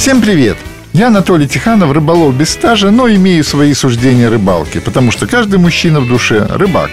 Всем привет! Я Анатолий Тиханов, рыболов без стажа, но имею свои суждения о рыбалке, потому что каждый мужчина в душе рыбак.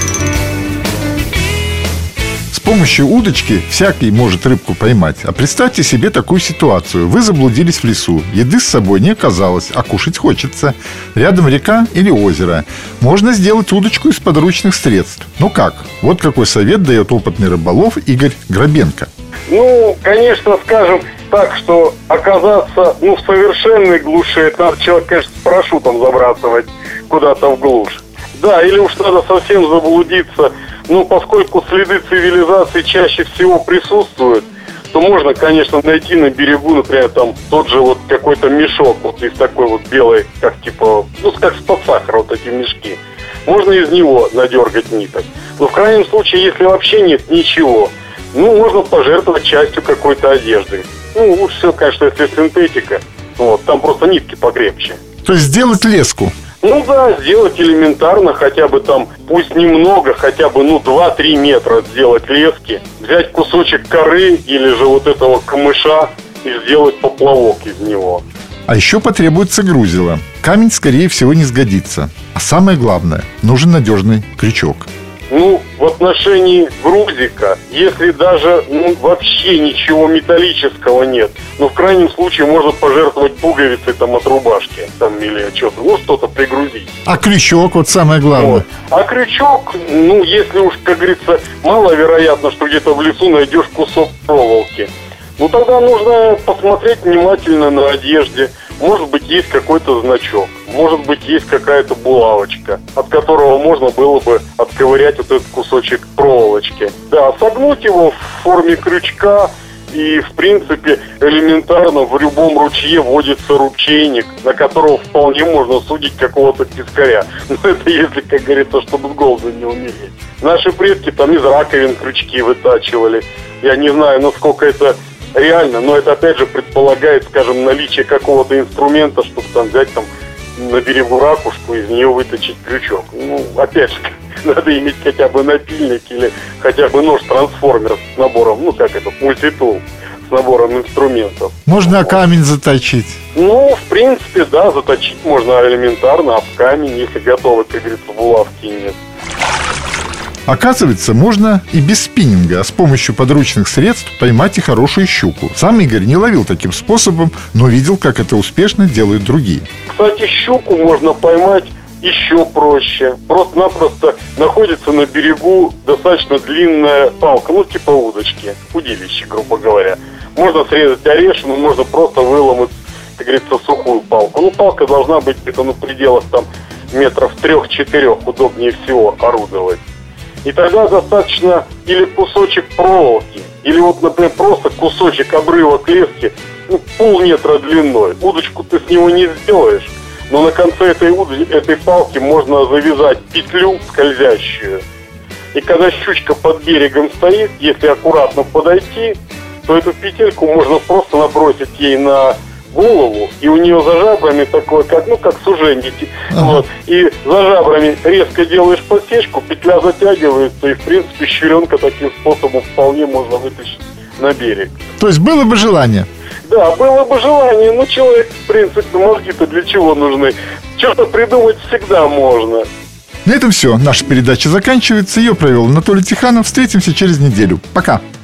С помощью удочки всякий может рыбку поймать. А представьте себе такую ситуацию. Вы заблудились в лесу, еды с собой не оказалось, а кушать хочется. Рядом река или озеро. Можно сделать удочку из подручных средств. Ну как? Вот какой совет дает опытный рыболов Игорь Грабенко. Конечно, скажем так, что оказаться в совершенной глуши, это надо человек, конечно, с парашютом забрасывать куда-то в глушь. Да, или уж надо совсем заблудиться. Поскольку следы цивилизации чаще всего присутствуют, то можно, конечно, найти на берегу, например, там тот же какой-то мешок из такой белой, как из-под сахара, эти мешки. Можно из него надергать ниток. Но в крайнем случае, если вообще нет ничего, можно пожертвовать частью какой-то одежды. Лучше всего, конечно, если синтетика. Там просто нитки покрепче. То есть сделать леску? Да, сделать элементарно, хотя бы пусть немного, хотя бы 2-3 метра сделать лески. Взять кусочек коры или же этого камыша и сделать поплавок из него. А еще потребуется грузило. Камень, скорее всего, не сгодится. А самое главное, нужен надежный крючок. В отношении грузика, если даже вообще ничего металлического нет, в крайнем случае можно пожертвовать пуговицей от рубашки или что-то пригрузить. А крючок, самое главное. А крючок, если уж, как говорится, маловероятно, что где-то в лесу найдешь кусок проволоки. Тогда нужно посмотреть внимательно на одежде. Может быть, есть какой-то значок, может быть, есть какая-то булавочка, от которого можно было бы отковырять этот кусочек проволочки. Да, согнуть его в форме крючка, и, в принципе, элементарно в любом ручье водится ручейник, на которого вполне можно судить какого-то пескаря. Это если, как говорится, чтобы с голоду не умереть. Наши предки из раковин крючки вытачивали. Я не знаю, насколько это реально, но это опять же предполагает, скажем, наличие какого-то инструмента, чтобы взять на берегу ракушку, из нее вытащить крючок. Опять же, надо иметь хотя бы напильник или хотя бы нож-трансформер с набором, мультитул с набором инструментов. Можно камень заточить. В принципе, да, заточить можно элементарно об камень, если готовы, как говорится, булавки нет. Оказывается, можно и без спиннинга, а с помощью подручных средств поймать и хорошую щуку. Сам Игорь не ловил таким способом, но видел, как это успешно делают другие. Кстати, щуку можно поймать еще проще. Просто-напросто находится на берегу достаточно длинная палка, типа удочки, удилище, грубо говоря. Можно срезать орешину, можно просто выломать, как говорится, сухую палку. Палка должна быть где-то на пределах метров 3-4, удобнее всего орудовать. И тогда достаточно или кусочек проволоки, или например, просто кусочек обрывок лески, полметра длиной. Удочку ты с него не сделаешь, но на конце этой палки можно завязать петлю скользящую. И когда щучка под берегом стоит, если аккуратно подойти, то эту петельку можно просто набросить ей на голову, и у нее за жабрами такое, как сужение. И за жабрами резко делаешь подсечку, петля затягивается, и, в принципе, щуренка таким способом вполне можно вытащить на берег. То есть было бы желание? Да, было бы желание, но человек, в принципе, мозги-то для чего нужны? Что-то придумать всегда можно. На этом все. Наша передача заканчивается. Ее провел Анатолий Тиханов. Встретимся через неделю. Пока.